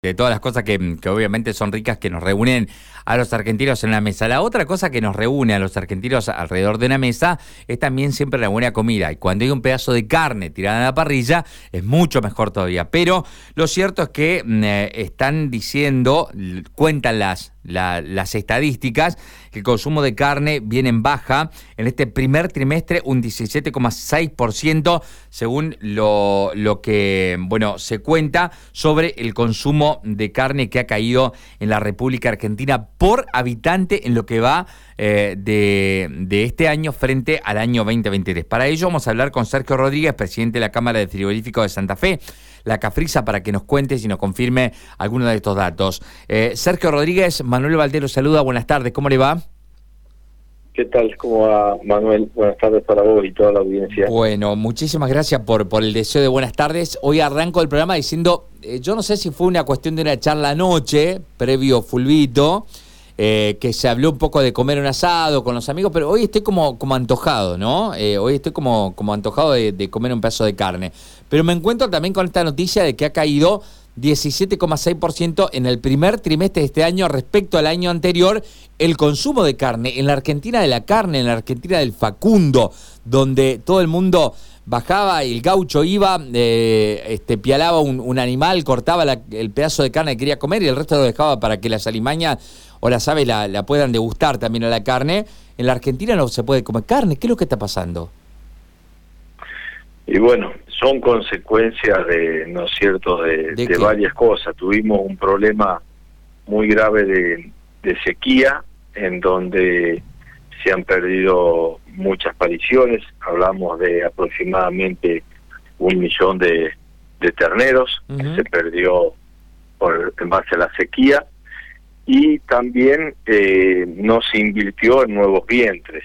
de todas las cosas que obviamente son ricas, que nos reúnen a los argentinos en la mesa. La otra cosa que nos reúne a los argentinos alrededor de una mesa es también siempre la buena comida. Y cuando hay un pedazo de carne tirada en la parrilla, es mucho mejor todavía. Pero lo cierto es que están diciendo, cuentan las estadísticas, que el consumo de carne viene en baja en este primer trimestre, un 17,6%, según lo que se cuenta sobre el consumo de carne que ha caído en la República Argentina por habitante en lo que va de este año frente al año 2023. Para ello vamos a hablar con Sergio Rodríguez, presidente de la Cámara de Frigoríficos de Santa Fe, la Cafrisa, para que nos cuente y nos confirme algunos de estos datos. Sergio Rodríguez, Manuel Valdés lo saluda, buenas tardes, ¿cómo le va? ¿Qué tal? ¿Cómo va, Manuel? Buenas tardes para vos y toda la audiencia. Bueno, muchísimas gracias por el deseo de buenas tardes. Hoy arranco el programa diciendo, yo no sé si fue una cuestión de una charla anoche, previo fulbito, que se habló un poco de comer un asado con los amigos, pero hoy estoy como antojado, ¿no? Hoy estoy como antojado de comer un pedazo de carne. Pero me encuentro también con esta noticia de que ha caído 17,6% en el primer trimestre de este año respecto al año anterior el consumo de carne. En la Argentina de la carne, en la Argentina del Facundo, donde todo el mundo bajaba y el gaucho iba, pialaba un animal, cortaba el pedazo de carne que quería comer y el resto lo dejaba para que las alimañas o las aves la puedan degustar también a la carne. En la Argentina no se puede comer carne. ¿Qué es lo que está pasando? Y bueno, son consecuencias de varias cosas. Tuvimos un problema muy grave de sequía, en donde se han perdido muchas pariciones. Hablamos de aproximadamente 1 millón de terneros que se perdió en base a la sequía. Y también no se invirtió en nuevos vientres.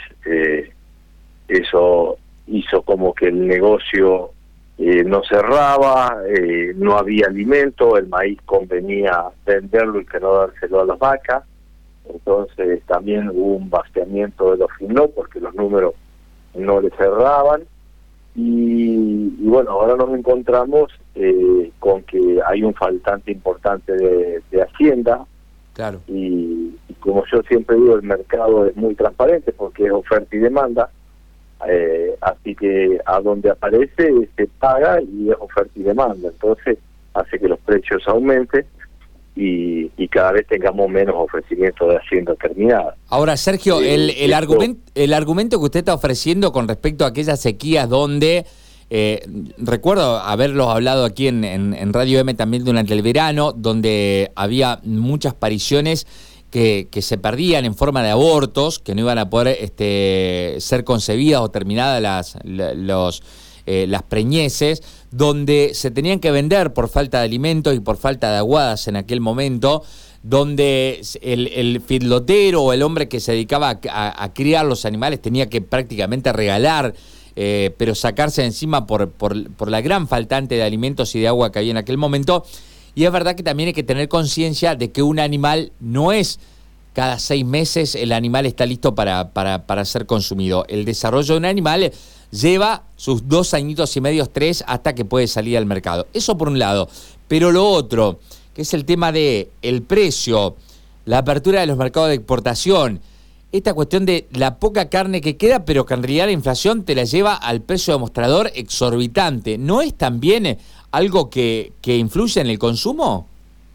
Eso hizo como que el negocio no cerraba, no había alimento, el maíz convenía venderlo y que no dárselo a las vacas. Entonces también hubo un vaciamiento de los finó porque los números no le cerraban. Y bueno, ahora nos encontramos con que hay un faltante importante de Hacienda. Claro. Y como yo siempre digo, el mercado es muy transparente porque es oferta y demanda. Así que a donde aparece se paga y es oferta y demanda, entonces hace que los precios aumenten y cada vez tengamos menos ofrecimiento de hacienda terminada. Ahora, Sergio, el argumento que usted está ofreciendo con respecto a aquellas sequías donde recuerdo haberlos hablado aquí en Radio M también durante el verano, donde había muchas pariciones que se perdían en forma de abortos, que no iban a poder ser concebidas o terminadas las preñeces, donde se tenían que vender por falta de alimentos y por falta de aguadas en aquel momento, donde el feedlotero o el hombre que se dedicaba a criar los animales tenía que prácticamente regalar, pero sacarse de encima por la gran faltante de alimentos y de agua que había en aquel momento. Y es verdad que también hay que tener conciencia de que un animal no es cada 6 meses el animal está listo para ser consumido. El desarrollo de un animal lleva sus 2 añitos y medio, 3, hasta que puede salir al mercado. Eso por un lado. Pero lo otro, que es el tema de el precio, la apertura de los mercados de exportación, esta cuestión de la poca carne que queda, pero que en realidad la inflación te la lleva al precio de mostrador exorbitante. ¿No es también algo que influye en el consumo?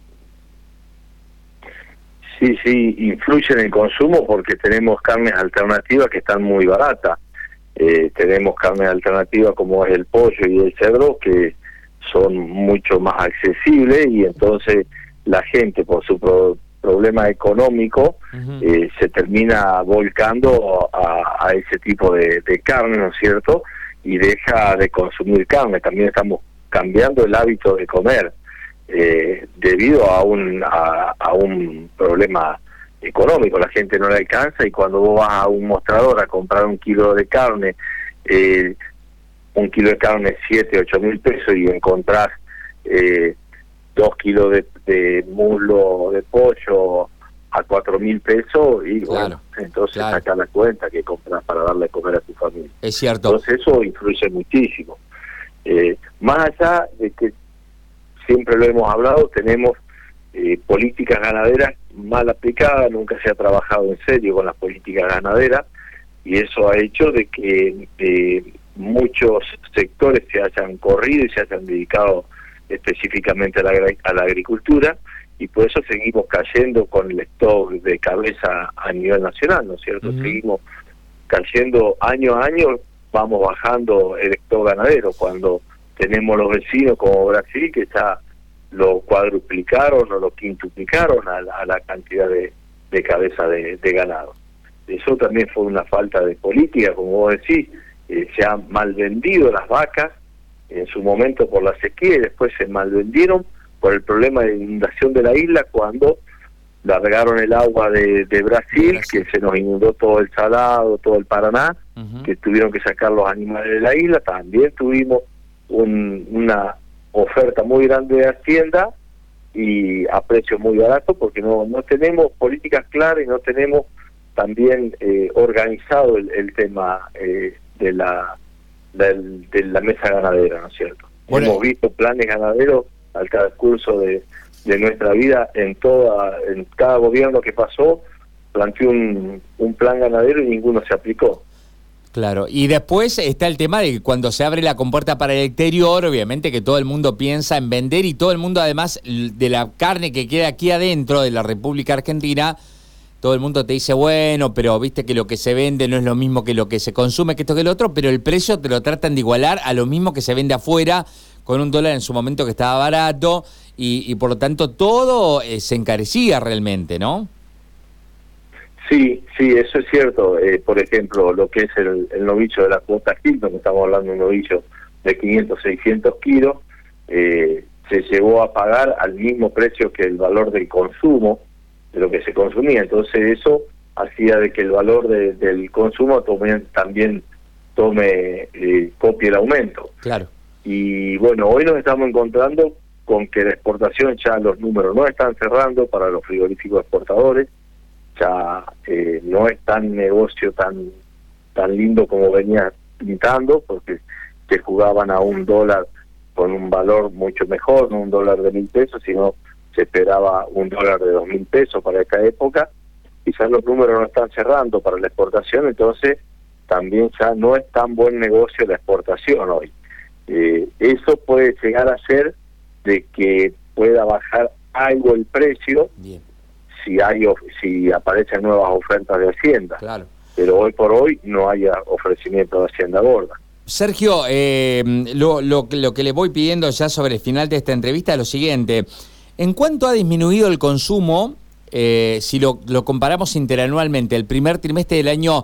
Sí, influye en el consumo porque tenemos carnes alternativas que están muy baratas. Tenemos carnes alternativas como es el pollo y el cerdo, que son mucho más accesibles, y entonces la gente, por su problema económico, se termina volcando a ese tipo de carne, ¿no es cierto? Y deja de consumir carne. También estamos cambiando el hábito de comer debido a un problema económico. La gente no le alcanza, y cuando vos vas a un mostrador a comprar 1 kilo de carne, 1 kilo de carne 7-8 mil pesos, y encontrás 2 kilos de muslo de pollo a 4.000 pesos, y bueno, entonces saca la cuenta que compras para darle a comer a tu familia. Es cierto. Entonces eso influye muchísimo. Más allá de que siempre lo hemos hablado, tenemos políticas ganaderas mal aplicadas, nunca se ha trabajado en serio con las políticas ganaderas, y eso ha hecho de que muchos sectores se hayan corrido y se hayan dedicado específicamente a la agricultura, y por eso seguimos cayendo con el stock de cabeza a nivel nacional, ¿no es cierto? Seguimos cayendo año a año, vamos bajando el stock ganadero, cuando tenemos los vecinos como Brasil, que ya lo cuadruplicaron o lo quintuplicaron a la cantidad de cabeza de ganado. Eso también fue una falta de política, como vos decís. Se han mal vendido las vacas en su momento por la sequía, y después se mal vendieron por el problema de inundación de la isla, cuando largaron el agua de Brasil, que se nos inundó todo el Salado, todo el Paraná, que tuvieron que sacar los animales de la isla. También tuvimos una oferta muy grande de Hacienda y a precio muy barato, porque no tenemos políticas claras y no tenemos también organizado el tema de la mesa ganadera, ¿no es cierto? Bueno, hemos visto planes ganaderos al transcurso de nuestra vida, en cada gobierno que pasó planteó un plan ganadero y ninguno se aplicó. Claro, y después está el tema de que cuando se abre la compuerta para el exterior, obviamente que todo el mundo piensa en vender, y todo el mundo, además de la carne que queda aquí adentro de la República Argentina, todo el mundo te dice, bueno, pero viste que lo que se vende no es lo mismo que lo que se consume, que esto que lo otro, pero el precio te lo tratan de igualar a lo mismo que se vende afuera, con $1 en su momento que estaba barato, y por lo tanto todo se encarecía realmente, ¿no? Sí, eso es cierto. Por ejemplo, lo que es el novillo de la cuota Hilton, que estamos hablando de un novillo de 500, 600 kilos, se llegó a pagar al mismo precio que el valor del consumo, de lo que se consumía. Entonces eso hacía de que el valor del consumo también copie el aumento. Claro. Y bueno, hoy nos estamos encontrando con que la exportación, ya los números no están cerrando para los frigoríficos exportadores, ya no es tan negocio tan lindo como venía pintando, porque se jugaban a $1 con un valor mucho mejor, no $1 de 1.000 pesos, sino se esperaba $1 de 2.000 pesos para esta época. Quizás los números no están cerrando para la exportación, entonces también ya no es tan buen negocio la exportación hoy. Eso puede llegar a ser de que pueda bajar algo el precio. Bien. Si aparecen nuevas ofertas de Hacienda. Claro. Pero hoy por hoy no hay ofrecimiento de Hacienda gorda. Sergio, lo que le voy pidiendo ya sobre el final de esta entrevista es lo siguiente. ¿En cuánto ha disminuido el consumo, si lo comparamos interanualmente, el primer trimestre del año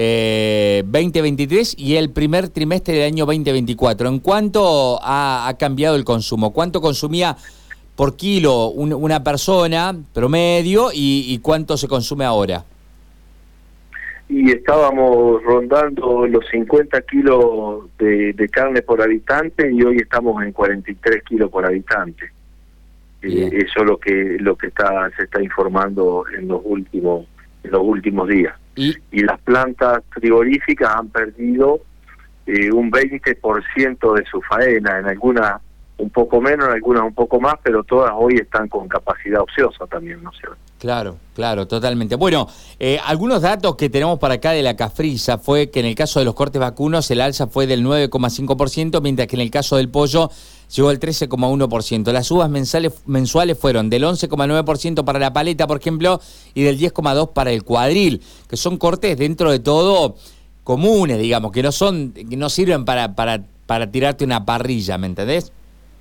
2023 y el primer trimestre del año 2024? ¿En cuánto ha cambiado el consumo? ¿Cuánto consumía por kilo una persona promedio y cuánto se consume ahora? Y estábamos rondando los 50 kilos de carne por habitante, y hoy estamos en 43 kilos por habitante. Eso es lo que se está informando en los últimos días. Y las plantas frigoríficas han perdido un 20% de su faena, en algunas un poco menos, en algunas un poco más, pero todas hoy están con capacidad ociosa también, ¿no es cierto? Claro, totalmente. Bueno, algunos datos que tenemos para acá de la Cafrisa fue que en el caso de los cortes vacunos el alza fue del 9,5%, mientras que en el caso del pollo llegó al 13,1%. Las uvas mensuales fueron del 11,9% para la paleta, por ejemplo, y del 10,2% para el cuadril, que son cortes dentro de todo comunes, digamos, que no sirven para tirarte una parrilla, ¿me entendés?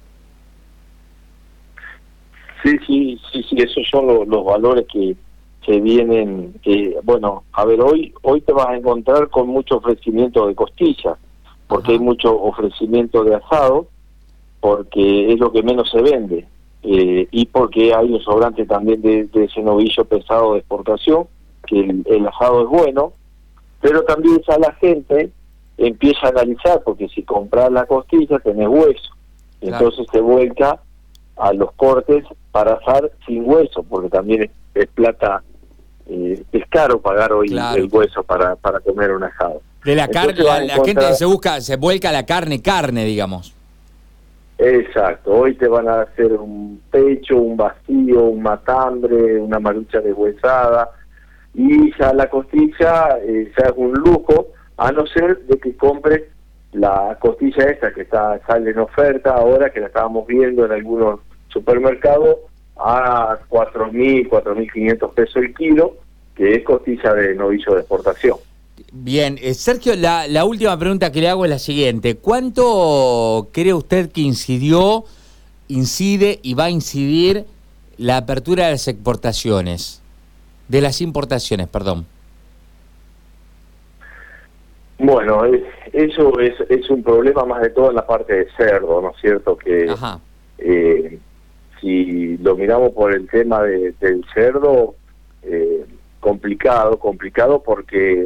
Sí, esos son los valores que vienen. Bueno, a ver, hoy te vas a encontrar con mucho ofrecimiento de costillas, porque hay mucho ofrecimiento de asado, porque es lo que menos se vende, y porque hay un sobrante también de ese novillo pesado de exportación, que el asado es bueno, pero también ya la gente empieza a analizar, porque si compras la costilla tenés hueso, entonces se vuelca a los cortes para asar sin hueso, porque también es plata, es caro pagar hoy el hueso para comer un asado. De la carne, la gente se vuelca a la carne, digamos. Exacto, hoy te van a hacer un pecho, un vacío, un matambre, una marucha deshuesada, y ya la costilla ya es un lujo, a no ser de que compres la costilla esta que sale en oferta ahora, que la estábamos viendo en algunos supermercados, a 4.000, 4.500 pesos el kilo, que es costilla de novillo de exportación. Bien, Sergio, la última pregunta que le hago es la siguiente. ¿Cuánto cree usted que incide y va a incidir la apertura de las exportaciones? De las importaciones, perdón. Bueno, eso es un problema más de todo en la parte de cerdo, ¿no es cierto? Que si lo miramos por el tema del cerdo, complicado porque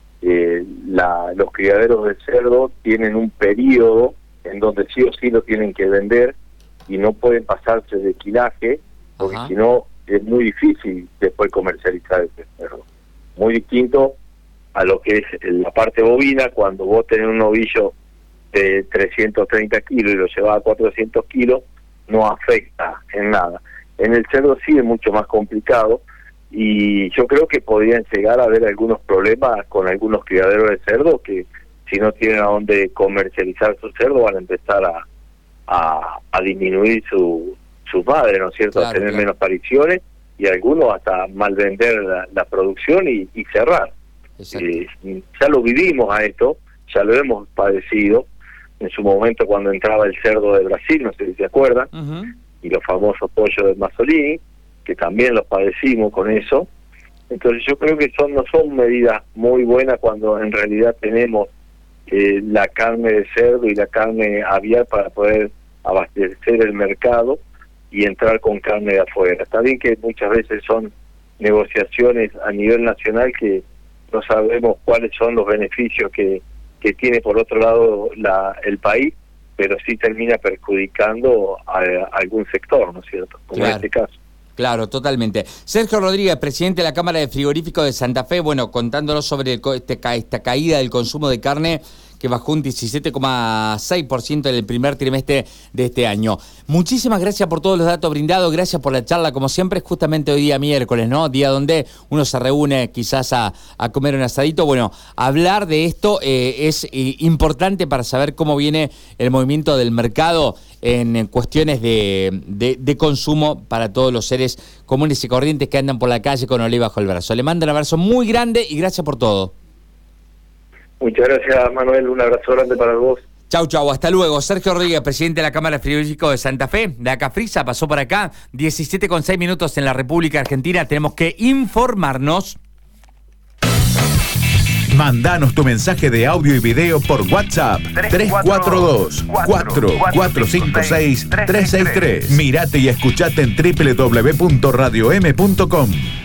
los criaderos de cerdo tienen un periodo en donde sí o sí lo tienen que vender y no pueden pasarse de quilaje, porque si no es muy difícil después comercializar ese cerdo. Muy distinto a lo que es la parte bovina, cuando vos tenés un novillo de 330 kilos y lo llevas a 400 kilos, no afecta en nada. En el cerdo sí es mucho más complicado, y yo creo que podrían llegar a haber algunos problemas con algunos criaderos de cerdo que, si no tienen a dónde comercializar su cerdo, van a empezar a disminuir su madre, ¿no es cierto? Claro, a tener menos pariciones, y algunos hasta mal vender la producción y cerrar. Ya lo vivimos a esto, ya lo hemos padecido en su momento cuando entraba el cerdo de Brasil, no sé si se acuerdan, y los famosos pollos de Mazzolini, que también los padecimos con eso. Entonces yo creo que no son medidas muy buenas cuando en realidad tenemos la carne de cerdo y la carne aviar para poder abastecer el mercado y entrar con carne de afuera. Está bien que muchas veces son negociaciones a nivel nacional que no sabemos cuáles son los beneficios que tiene por otro lado el país, pero sí termina perjudicando a algún sector, ¿no es cierto? Como en este caso. Claro, totalmente. Sergio Rodríguez, presidente de la Cámara de Frigoríficos de Santa Fe, bueno, contándonos sobre esta caída del consumo de carne que bajó un 17,6% en el primer trimestre de este año. Muchísimas gracias por todos los datos brindados, gracias por la charla, como siempre, justamente hoy día miércoles, ¿no? Día donde uno se reúne quizás a comer un asadito. Bueno, hablar de esto es importante para saber cómo viene el movimiento del mercado en cuestiones de consumo para todos los seres comunes y corrientes que andan por la calle con oliva bajo el brazo. Le mando un abrazo muy grande y gracias por todo. Muchas gracias, Manuel. Un abrazo grande para vos. Chau, hasta luego. Sergio Rodríguez, presidente de la Cámara de Frigoríficos de Santa Fe, de Acafrisa, pasó por acá. 17,6 minutos en la República Argentina. Tenemos que informarnos. Mandanos tu mensaje de audio y video por WhatsApp 342-4456-363. Mirate y escuchate en www.radiom.com.